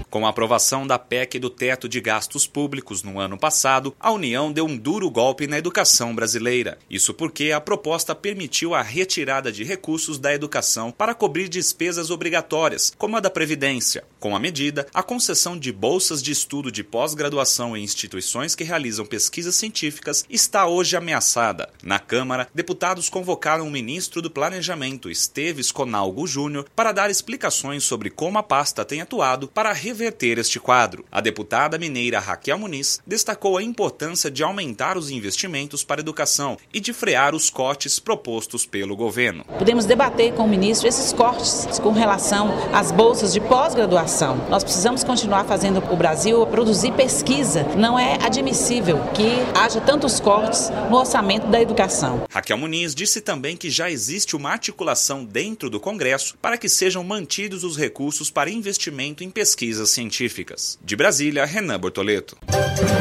Com a aprovação da PEC do teto de gastos públicos no ano passado, a União deu um duro golpe na educação brasileira. Isso porque a proposta permitiu a retirada de recursos da educação para cobrir despesas obrigatórias, como a da Previdência. Com a medida, a concessão de bolsas de estudo de pós-graduação em instituições que realizam pesquisas científicas está hoje ameaçada. Na Câmara, deputados convocaram o ministro do Planejamento, Esteves Conalgo Júnior, para dar explicações sobre como a pasta tem atuado para reverter este quadro. A deputada mineira Raquel Muniz destacou a importância de aumentar os investimentos para a educação e de frear os cortes propostos pelo governo. Podemos debater com o ministro esses cortes com relação às bolsas de pós-graduação. Nós precisamos continuar fazendo o Brasil produzir pesquisa. Não é admissível que haja tantos cortes no orçamento da educação. Raquel Muniz disse também que já existe uma articulação dentro do Congresso para que sejam mantidos os recursos para investimento em pesquisas científicas. De Brasília, Renan Bortoleto.